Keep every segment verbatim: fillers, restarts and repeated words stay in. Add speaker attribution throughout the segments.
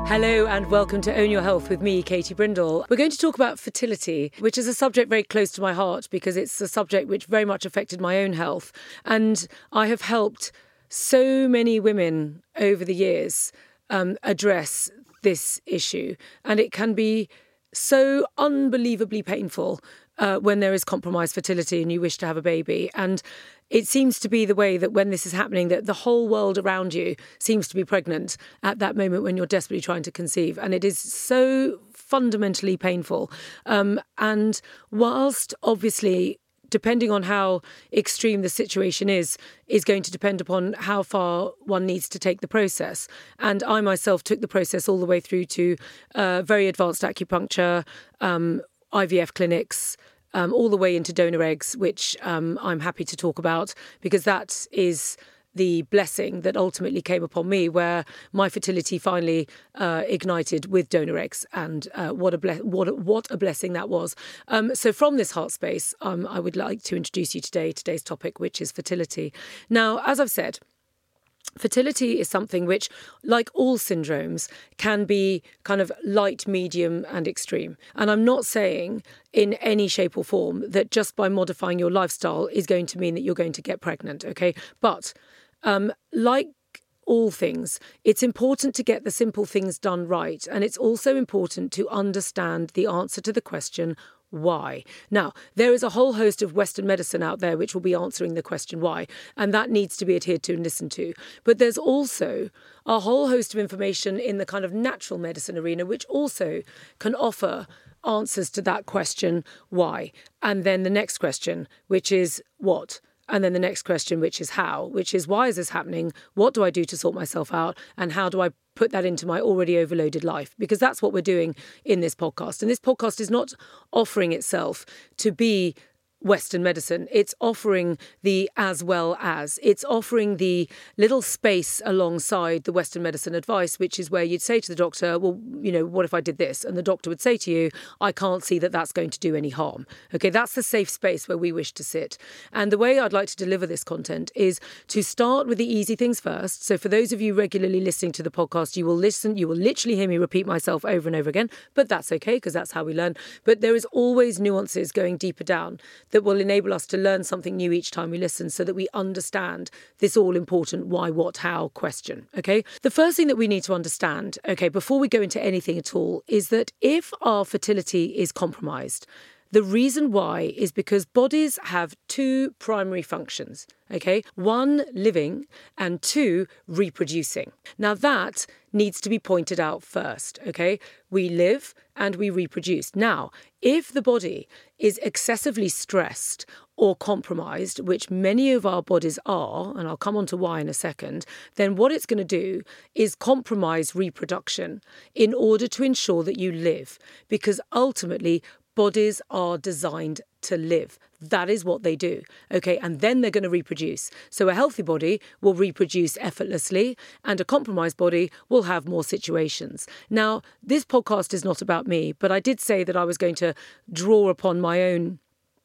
Speaker 1: Hello and welcome to Own Your Health with me, Katie Brindle. We're going to talk about fertility, which is a subject very close to my heart because it's a subject which very much affected my own health. And I have helped so many women over the years um, address this issue. And it can be so unbelievably painful uh, when there is compromised fertility and you wish to have a baby. And it seems to be the way that when this is happening, that the whole world around you seems to be pregnant at that moment when you're desperately trying to conceive. And it is so fundamentally painful. Um, and whilst obviously, depending on how extreme the situation is, is going to depend upon how far one needs to take the process. And I myself took the process all the way through to uh, very advanced acupuncture, um, I V F clinics, Um, all the way into donor eggs, which um, I'm happy to talk about because that is the blessing that ultimately came upon me, where my fertility finally uh, ignited with donor eggs, and uh, what a ble- what a, what a blessing that was. Um, so from this heart space, um, I would like to introduce you today today's topic, which is fertility. Now, as I've said, fertility is something which, like all syndromes, can be kind of light, medium and extreme. And I'm not saying in any shape or form that just by modifying your lifestyle is going to mean that you're going to get pregnant, okay? But um, like all things, it's important to get the simple things done right. And it's also important to understand the answer to the question, why? Now, there is a whole host of Western medicine out there which will be answering the question why, and that needs to be adhered to and listened to. But there's also a whole host of information in the kind of natural medicine arena which also can offer answers to that question, why? And then the next question, which is what? And then the next question, which is how, which is why is this happening? What do I do to sort myself out? And how do I put that into my already overloaded life? Because that's what we're doing in this podcast. And this podcast is not offering itself to be Western medicine. It's offering the as well as. It's offering the little space alongside the Western medicine advice, which is where you'd say to the doctor, well, you know, what if I did this? And the doctor would say to you, I can't see that that's going to do any harm. Okay, that's the safe space where we wish to sit. And the way I'd like to deliver this content is to start with the easy things first. So for those of you regularly listening to the podcast, you will listen, you will literally hear me repeat myself over and over again, but that's okay because that's how we learn. But there is always nuances going deeper down that will enable us to learn something new each time we listen so that we understand this all-important why, what, how question, okay? The first thing that we need to understand, okay, before we go into anything at all, is that if our fertility is compromised, the reason why is because bodies have two primary functions, okay? One, living, and two, reproducing. Now that needs to be pointed out first, okay? We live and we reproduce. Now, if the body is excessively stressed or compromised, which many of our bodies are, and I'll come on to why in a second, then what it's going to do is compromise reproduction in order to ensure that you live. Because ultimately, bodies are designed to live. That is what they do. Okay, and then they're going to reproduce. So a healthy body will reproduce effortlessly and a compromised body will have more situations. Now, this podcast is not about me, but I did say that I was going to draw upon my own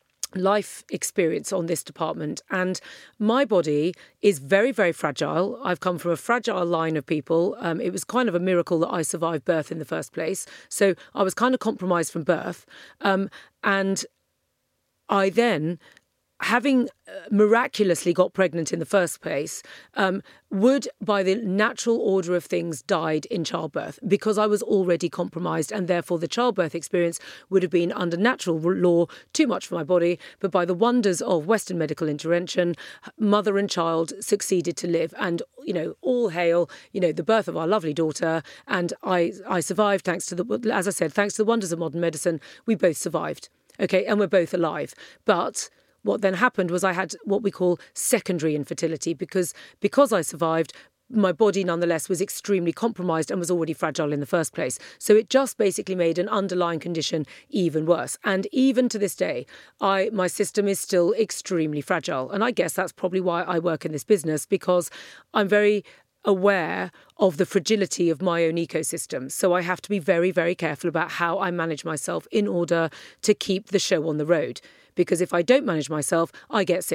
Speaker 1: life experience on this department, and my body is very, very fragile. I've come from a fragile line of people. Um, it was kind of a miracle that I survived birth in the first place. So I was kind of compromised from birth. Um, and I then, having miraculously got pregnant in the first place, um, would, by the natural order of things, died in childbirth because I was already compromised, and therefore the childbirth experience would have been, under natural law, too much for my body. But by the wonders of Western medical intervention, mother and child succeeded to live, and, you know, all hail, you know, the birth of our lovely daughter. And I, I survived thanks to the, as I said, thanks to the wonders of modern medicine. We both survived. Okay, and we're both alive. But what then happened was I had what we call secondary infertility because because I survived, my body nonetheless was extremely compromised and was already fragile in the first place. So it just basically made an underlying condition even worse. And even to this day, I my system is still extremely fragile. And I guess that's probably why I work in this business, because I'm very aware of the fragility of my own ecosystem. So I have to be very, very careful about how I manage myself in order to keep the show on the road. Because if I don't manage myself, I get sick.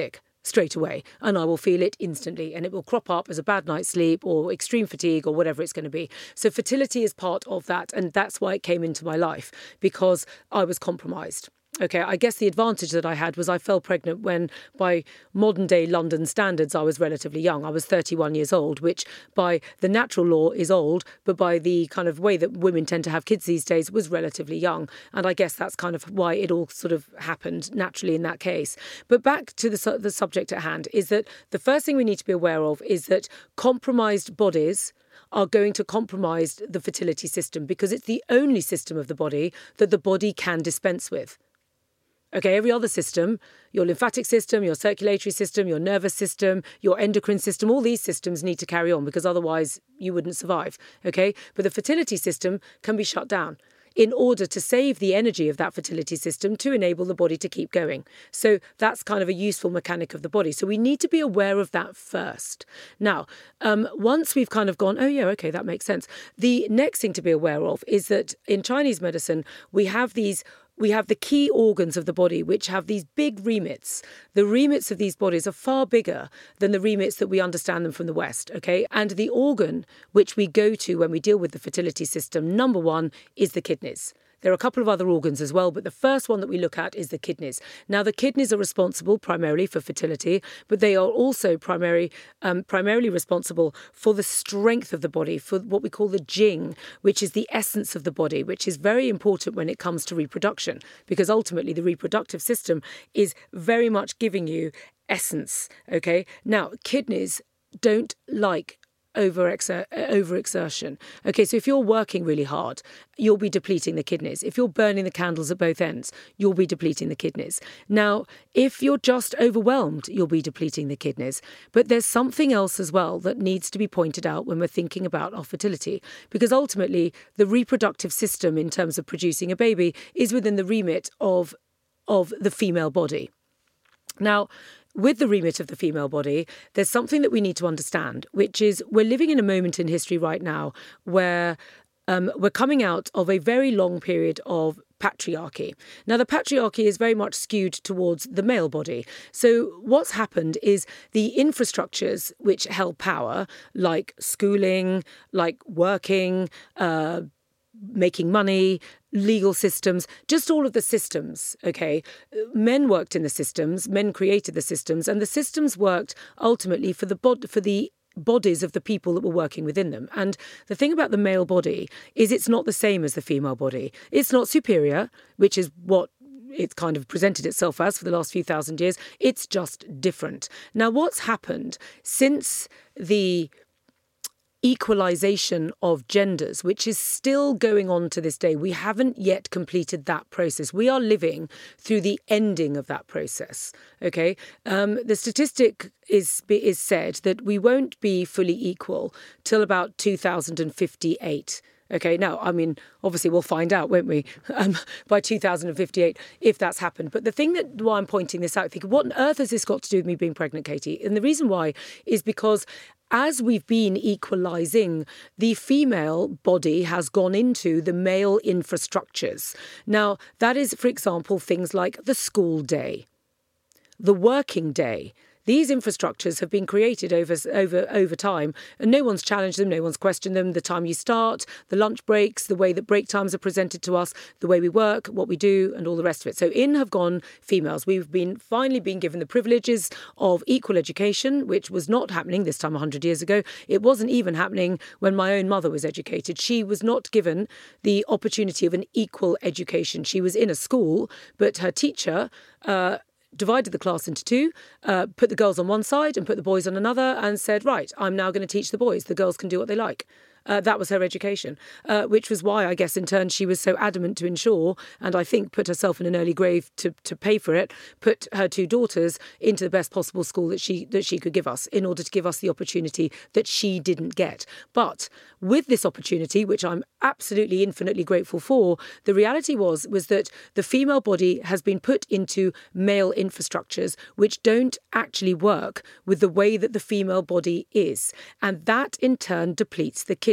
Speaker 1: straight away, and I will feel it instantly, and it will crop up as a bad night's sleep or extreme fatigue or whatever it's going to be. So fertility is part of that, and that's why it came into my life, because I was compromised. Okay, I guess the advantage that I had was I fell pregnant when, by modern day London standards, I was relatively young. I was thirty-one years old, which by the natural law is old, but by the kind of way that women tend to have kids these days was relatively young. And I guess that's kind of why it all sort of happened naturally in that case. But back to the, su- the subject at hand is that the first thing we need to be aware of is that compromised bodies are going to compromise the fertility system, because it's the only system of the body that the body can dispense with. Okay, every other system, your lymphatic system, your circulatory system, your nervous system, your endocrine system, all these systems need to carry on, because otherwise you wouldn't survive. Okay, but the fertility system can be shut down in order to save the energy of that fertility system to enable the body to keep going. So that's kind of a useful mechanic of the body. So we need to be aware of that first. Now, um, once we've kind of gone, oh yeah, okay, that makes sense. The next thing to be aware of is that in Chinese medicine, we have these We have the key organs of the body, which have these big remits. The remits of these bodies are far bigger than the remits that we understand them from the West, okay? And the organ which we go to when we deal with the fertility system, number one, is the kidneys. There are a couple of other organs as well, but the first one that we look at is the kidneys. Now, the kidneys are responsible primarily for fertility, but they are also primary, um, primarily responsible for the strength of the body, for what we call the jing, which is the essence of the body, which is very important when it comes to reproduction, because ultimately the reproductive system is very much giving you essence, okay? Now, kidneys don't like Over overexertion. Okay, so if you're working really hard, you'll be depleting the kidneys. If you're burning the candles at both ends, you'll be depleting the kidneys. Now, if you're just overwhelmed, you'll be depleting the kidneys. But there's something else as well that needs to be pointed out when we're thinking about our fertility, because ultimately the reproductive system in terms of producing a baby is within the remit of, of the female body. Now, with the remit of the female body, there's something that we need to understand, which is we're living in a moment in history right now where um, we're coming out of a very long period of patriarchy. Now, the patriarchy is very much skewed towards the male body. So what's happened is the infrastructures which held power, like schooling, like working, uh, making money, legal systems, just all of the systems, okay? Men worked in the systems, men created the systems, and the systems worked ultimately for the bod- for the bodies of the people that were working within them. And the thing about the male body is it's not the same as the female body. It's not superior, which is what it's kind of presented itself as for the last few thousand years. It's just different. Now, what's happened since the equalization of genders, which is still going on to this day. We haven't yet completed that process. We are living through the ending of that process. Okay, um, the statistic is is said that we won't be fully equal till about two thousand fifty-eight. Okay, now, I mean, obviously we'll find out, won't we, um, by two thousand fifty-eight, if that's happened. But the thing that, why I'm pointing this out, thinking, what on earth has this got to do with me being pregnant, Katie? And the reason why is because as we've been equalising, the female body has gone into the male infrastructures. Now, that is, for example, things like the school day, the working day. These infrastructures have been created over, over, over time, and no one's challenged them, no one's questioned them. The time you start, the lunch breaks, the way that break times are presented to us, the way we work, what we do, and all the rest of it. So in have gone females. We've been finally been given the privileges of equal education, which was not happening this time one hundred years ago. It wasn't even happening when my own mother was educated. She was not given the opportunity of an equal education. She was in a school, but her teacher Uh, divided the class into two, uh, put the girls on one side and put the boys on another, and said, right, I'm now going to teach the boys. The girls can do what they like. Uh, that was her education, uh, which was why, I guess, in turn, she was so adamant to ensure, and I think put herself in an early grave to, to pay for it, put her two daughters into the best possible school that she that she could give us in order to give us the opportunity that she didn't get. But with this opportunity, which I'm absolutely infinitely grateful for, the reality was, was that the female body has been put into male infrastructures which don't actually work with the way that the female body is. And that, in turn, depletes the kidney.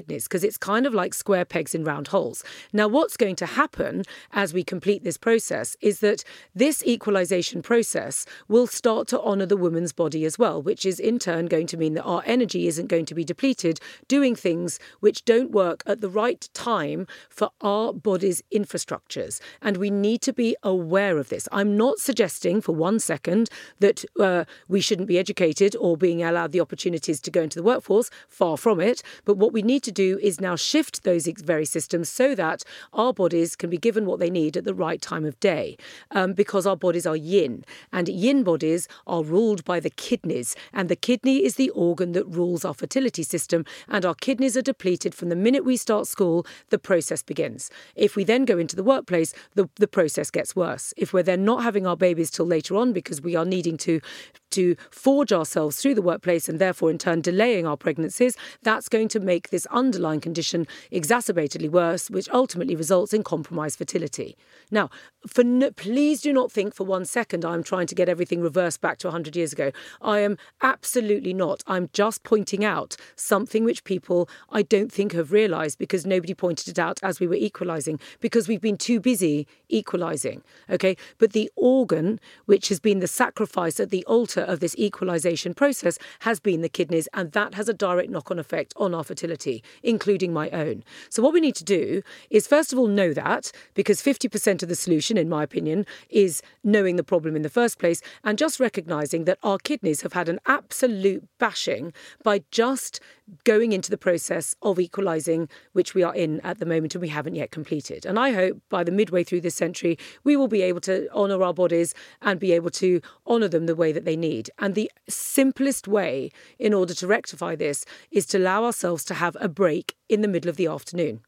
Speaker 1: kidneys, because it's kind of like square pegs in round holes. Now, what's going to happen as we complete this process is that this equalization process will start to honour the woman's body as well, which is in turn going to mean that our energy isn't going to be depleted doing things which don't work at the right time for our body's infrastructures. And we need to be aware of this. I'm not suggesting for one second that uh, we shouldn't be educated or being allowed the opportunities to go into the workforce, far from it. But what we need to do is now shift those very systems so that our bodies can be given what they need at the right time of day, um, because our bodies are yin, and yin bodies are ruled by the kidneys, and the kidney is the organ that rules our fertility system, and our kidneys are depleted from the minute we start school. The process begins. If we then go into the workplace, the, the process gets worse. If we're then not having our babies till later on because we are needing to to forge ourselves through the workplace and therefore in turn delaying our pregnancies, that's going to make this underlying condition exacerbatedly worse, which ultimately results in compromised fertility. Now, for no, please do not think for one second I'm trying to get everything reversed back to one hundred years ago. I am absolutely not. I'm just pointing out something which people I don't think have realised because nobody pointed it out as we were equalising, because we've been too busy equalising, okay? But the organ which has been the sacrifice at the altar of this equalisation process has been the kidneys, and that has a direct knock-on effect on our fertility, including my own. So what we need to do is first of all know that, because fifty percent of the solution, in my opinion, is knowing the problem in the first place and just recognising that our kidneys have had an absolute bashing by just going into the process of equalising, which we are in at the moment and we haven't yet completed. And I hope by the midway through this century, we will be able to honour our bodies and be able to honour them the way that they need. And the simplest way in order to rectify this is to allow ourselves to have a break in the middle of the afternoon.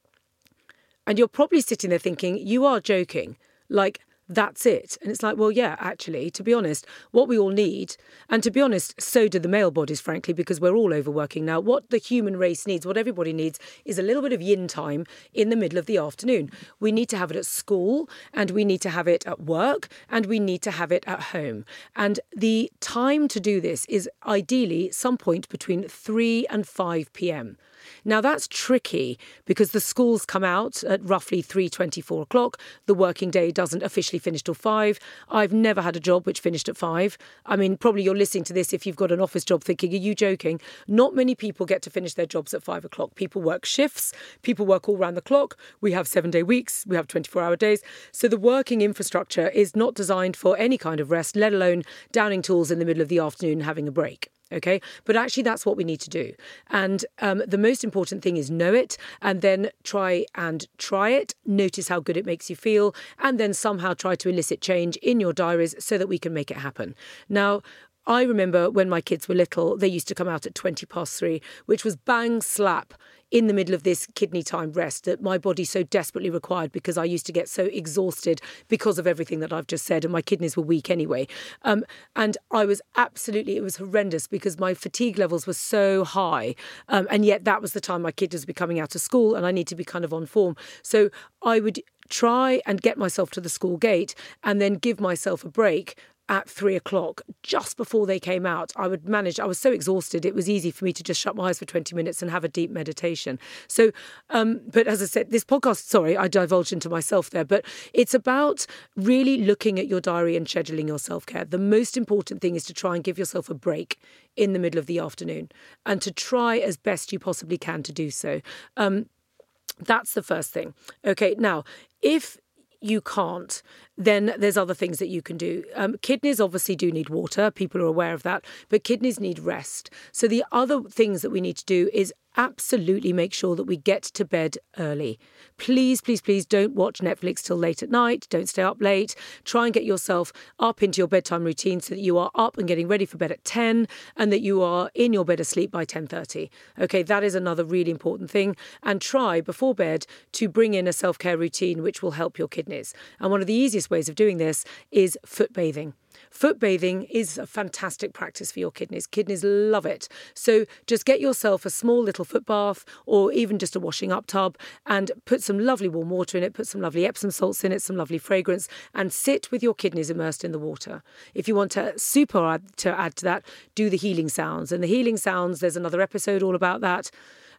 Speaker 1: And you're probably sitting there thinking, you are joking, like, that's it. And it's like, well, yeah, actually, to be honest, what we all need, and to be honest, so do the male bodies, frankly, because we're all overworking now. What the human race needs, what everybody needs, is a little bit of yin time in the middle of the afternoon. We need to have it at school, and we need to have it at work, and we need to have it at home. And the time to do this is ideally some point between three and five p.m. Now, that's tricky because the schools come out at roughly three twenty, four o'clock. The working day doesn't officially finish till five. I've never had a job which finished at five. I mean, probably you're listening to this if you've got an office job thinking, are you joking? Not many people get to finish their jobs at five o'clock. People work shifts. People work all round the clock. We have seven-day weeks. We have twenty-four hour days. So the working infrastructure is not designed for any kind of rest, let alone downing tools in the middle of the afternoon and having a break. Okay, but actually that's what we need to do. And um, the most important thing is know it and then try and try it. Notice how good it makes you feel and then somehow try to elicit change in your diaries so that we can make it happen. Now, I remember when my kids were little, they used to come out at twenty past three, which was bang slap in the middle of this kidney time rest that my body so desperately required because I used to get so exhausted because of everything that I've just said, and my kidneys were weak anyway. Um, and I was absolutely, it was horrendous because my fatigue levels were so high. Um, and yet that was the time my kid was becoming out of school and I need to be kind of on form. So I would try and get myself to the school gate and then give myself a break at three o'clock, just before they came out. I would manage, I was so exhausted, it was easy for me to just shut my eyes for twenty minutes and have a deep meditation. So, um, but as I said, this podcast, sorry, I divulged into myself there, but it's about really looking at your diary and scheduling your self-care. The most important thing is to try and give yourself a break in the middle of the afternoon and to try as best you possibly can to do so. Um, that's the first thing. Okay, now, if you can't, then there's other things that you can do. Um, kidneys obviously do need water. People are aware of that. But kidneys need rest. So the other things that we need to do is absolutely make sure that we get to bed early. Please, please, please don't watch Netflix till late at night. Don't stay up late. Try and get yourself up into your bedtime routine so that you are up and getting ready for bed at ten and that you are in your bed asleep by ten thirty. Okay, that is another really important thing. And try before bed to bring in a self-care routine which will help your kidneys. And one of the easiest ways of doing this is foot bathing. Foot bathing is a fantastic practice for your kidneys. Kidneys love it. So just get yourself a small little foot bath or even just a washing up tub and put some lovely warm water in it, put some lovely Epsom salts in it, some lovely fragrance, and sit with your kidneys immersed in the water. If you want to super add to add to that, do the healing sounds. And the healing sounds, there's another episode all about that.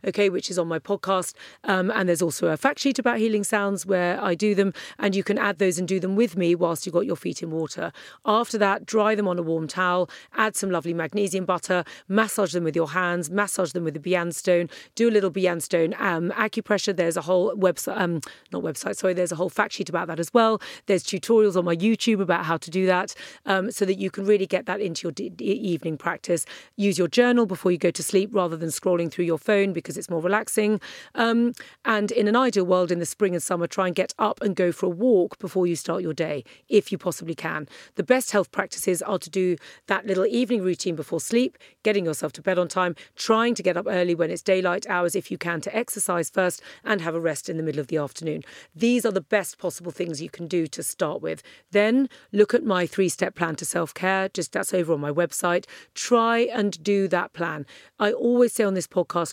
Speaker 1: okay, which is on my podcast. Um, and there's also a fact sheet about healing sounds where I do them, and you can add those and do them with me whilst you've got your feet in water. After that, dry them on a warm towel, add some lovely magnesium butter, massage them with your hands, massage them with a Beyandstone, do a little Beyandstone um, acupressure. There's a whole website, um, not website, sorry, there's a whole fact sheet about that as well. There's tutorials on my YouTube about how to do that, um, so that you can really get that into your d- d- evening practice. Use your journal before you go to sleep rather than scrolling through your phone because it's more relaxing. Um, and in an ideal world, in the spring and summer, try and get up and go for a walk before you start your day, if you possibly can. The best health practices are to do that little evening routine before sleep, getting yourself to bed on time, trying to get up early when it's daylight hours if you can to exercise first, and have a rest in the middle of the afternoon. These are the best possible things you can do to start with. Then look at my three-step plan to self-care. Just that's over on my website. Try and do that plan. I always say on this podcast,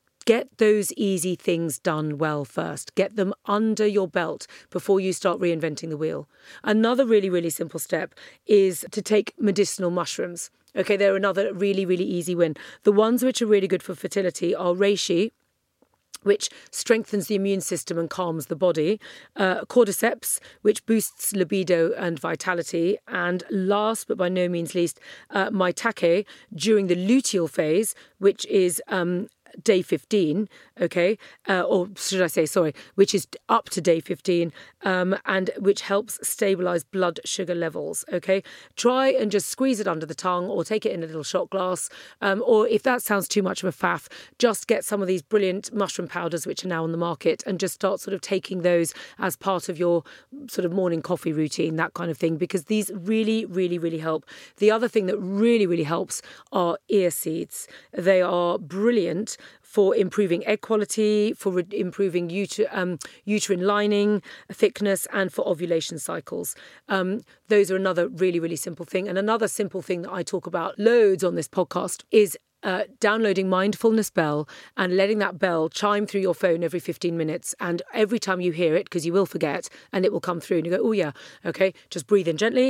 Speaker 1: get those easy things done well first. Get them under your belt before you start reinventing the wheel. Another really, really simple step is to take medicinal mushrooms. Okay, they're another really, really easy win. The ones which are really good for fertility are reishi, which strengthens the immune system and calms the body, uh, cordyceps, which boosts libido and vitality, and last but by no means least, uh, maitake during the luteal phase, which is um, day fifteen, okay, uh, or should I say, sorry, which is up to day fifteen, um, and which helps stabilise blood sugar levels, okay. Try and just squeeze it under the tongue or take it in a little shot glass, um, or if that sounds too much of a faff, just get some of these brilliant mushroom powders which are now on the market and just start sort of taking those as part of your sort of morning coffee routine, that kind of thing, because these really, really, really help. The other thing that really, really helps are ear seeds. They are brilliant for improving egg quality, for re- improving uter- um, uterine lining thickness, and for ovulation cycles. Um, those are another really, really simple thing. And another simple thing that I talk about loads on this podcast is Uh, downloading Mindfulness Bell and letting that bell chime through your phone every fifteen minutes. And every time you hear it, because you will forget, and it will come through and you go, oh yeah, okay, just breathe in gently,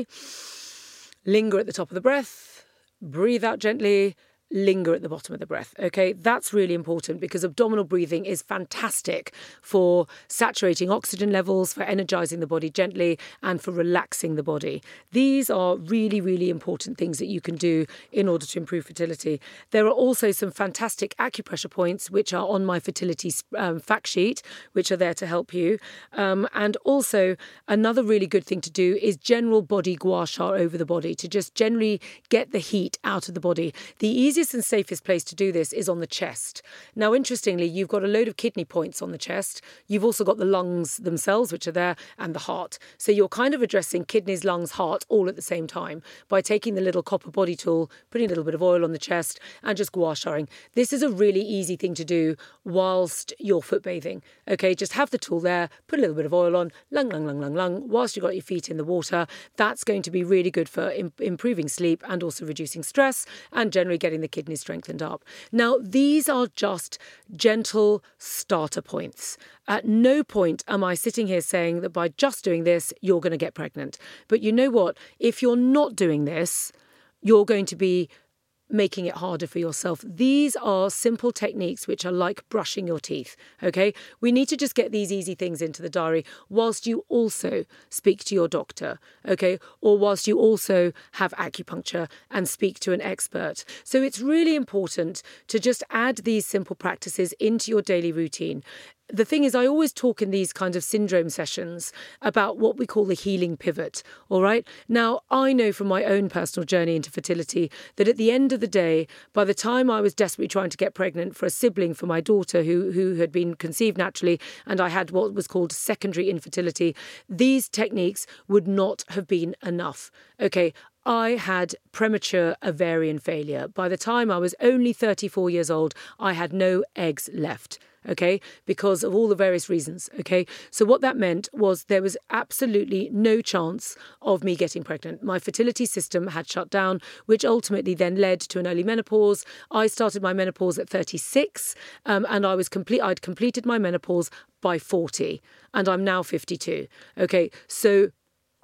Speaker 1: linger at the top of the breath, breathe out gently, linger at the bottom of the breath. Okay, that's really important because abdominal breathing is fantastic for saturating oxygen levels, for energizing the body gently, and for relaxing the body. These are really, really important things that you can do in order to improve fertility. There are also some fantastic acupressure points which are on my fertility um, fact sheet, which are there to help you. Um, and also another really good thing to do is general body gua sha over the body, to just generally get the heat out of the body. The easiest and safest place to do this is on the chest. Now, interestingly, you've got a load of kidney points on the chest. You've also got the lungs themselves, which are there, and the heart. So you're kind of addressing kidneys, lungs, heart all at the same time by taking the little copper body tool, putting a little bit of oil on the chest, and just gua shaing. This is a really easy thing to do whilst you're foot bathing. Okay, just have the tool there, put a little bit of oil on, lung, lung, lung, lung, lung, whilst you've got your feet in the water. That's going to be really good for im- improving sleep and also reducing stress and generally getting the kidneys strengthened up. Now, these are just gentle starter points. At no point am I sitting here saying that by just doing this, you're going to get pregnant. But you know what? If you're not doing this, you're going to be making it harder for yourself. These are simple techniques which are like brushing your teeth, okay? We need to just get these easy things into the diary whilst you also speak to your doctor, okay? Or whilst you also have acupuncture and speak to an expert. So it's really important to just add these simple practices into your daily routine. The thing is, I always talk in these kinds of syndrome sessions about what we call the healing pivot, all right? Now, I know from my own personal journey into fertility that at the end of the day, by the time I was desperately trying to get pregnant for a sibling for my daughter who, who had been conceived naturally, and I had what was called secondary infertility, these techniques would not have been enough, okay? I had premature ovarian failure. By the time I was only thirty-four years old, I had no eggs left, okay, because of all the various reasons, okay? So what that meant was there was absolutely no chance of me getting pregnant. My fertility system had shut down, which ultimately then led to an early menopause. I started my menopause at thirty-six, um, and I was complete. I'd completed my menopause by forty, and I'm now fifty-two, okay? So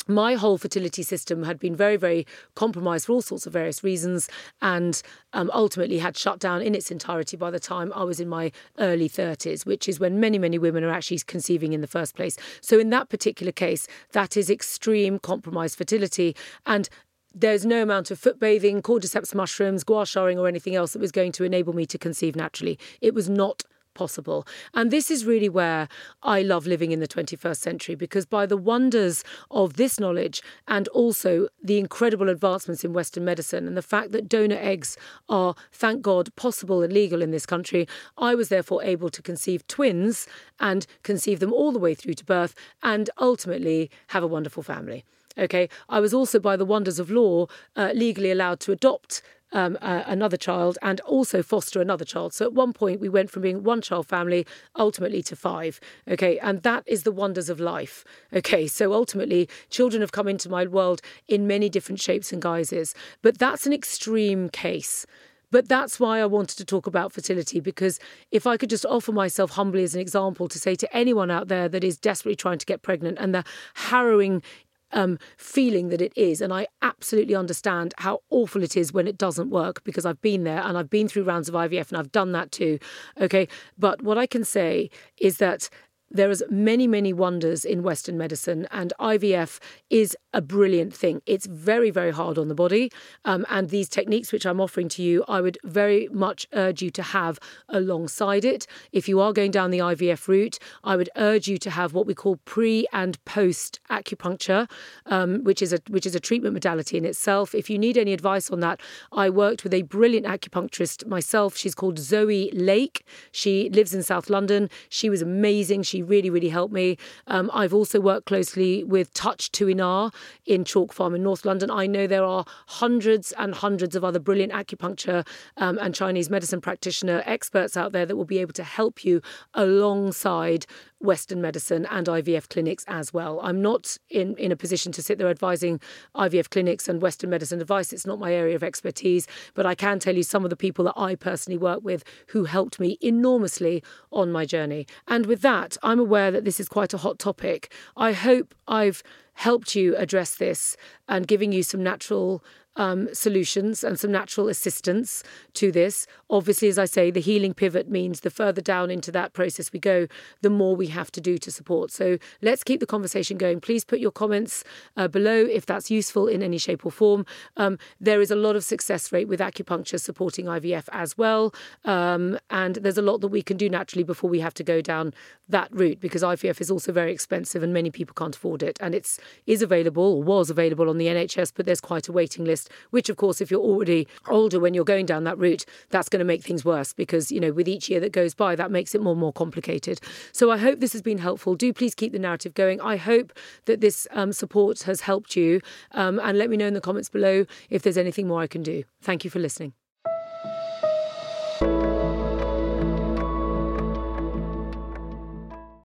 Speaker 1: my whole fertility system had been very, very compromised for all sorts of various reasons, and um, ultimately had shut down in its entirety by the time I was in my early thirties, which is when many, many women are actually conceiving in the first place. So in that particular case, that is extreme compromised fertility. And there's no amount of foot bathing, cordyceps mushrooms, gua sharing or anything else that was going to enable me to conceive naturally. It was not possible. And this is really where I love living in the twenty-first century, because by the wonders of this knowledge and also the incredible advancements in Western medicine and the fact that donor eggs are, thank God, possible and legal in this country, I was therefore able to conceive twins and conceive them all the way through to birth and ultimately have a wonderful family. Okay, I was also, by the wonders of law, uh, legally allowed to adopt Um, uh, another child and also foster another child. So at one point we went from being one child family ultimately to five. Okay, and that is the wonders of life. Okay, so ultimately children have come into my world in many different shapes and guises, but that's an extreme case. But that's why I wanted to talk about fertility, because if I could just offer myself humbly as an example to say to anyone out there that is desperately trying to get pregnant and the harrowing Um, feeling that it is, and I absolutely understand how awful it is when it doesn't work, because I've been there and I've been through rounds of I V F and I've done that too. Okay, but what I can say is that there is many, many wonders in Western medicine, and I V F is a brilliant thing. It's very, very hard on the body. Um, and these techniques which I'm offering to you, I would very much urge you to have alongside it. If you are going down the I V F route, I would urge you to have what we call pre and post acupuncture, um, which is a which is a treatment modality in itself. If you need any advice on that, I worked with a brilliant acupuncturist myself. She's called Zoe Lake. She lives in South London. She was amazing. She really, really helped me. Um, I've also worked closely with Touch Tuinar in Chalk Farm in North London. I know there are hundreds and hundreds of other brilliant acupuncture um, and Chinese medicine practitioner experts out there that will be able to help you alongside Western medicine and I V F clinics as well. I'm not in, in a position to sit there advising I V F clinics and Western medicine advice. It's not my area of expertise, but I can tell you some of the people that I personally work with who helped me enormously on my journey. And with that, I'm aware that this is quite a hot topic. I hope I've helped you address this and giving you some natural Um, solutions and some natural assistance to this. Obviously, as I say, the healing pivot means the further down into that process we go, the more we have to do to support. So let's keep the conversation going. Please put your comments uh, below if that's useful in any shape or form. Um, there is a lot of success rate with acupuncture supporting I V F as well. Um, and there's a lot that we can do naturally before we have to go down that route, because I V F is also very expensive and many people can't afford it. And it's is available or was available on the N H S, but there's quite a waiting list, which, of course, if you're already older when you're going down that route, that's going to make things worse because, you know, with each year that goes by, that makes it more and more complicated. So I hope this has been helpful. Do please keep the narrative going. I hope that this um, support has helped you. Um, and let me know in the comments below if there's anything more I can do. Thank you for listening.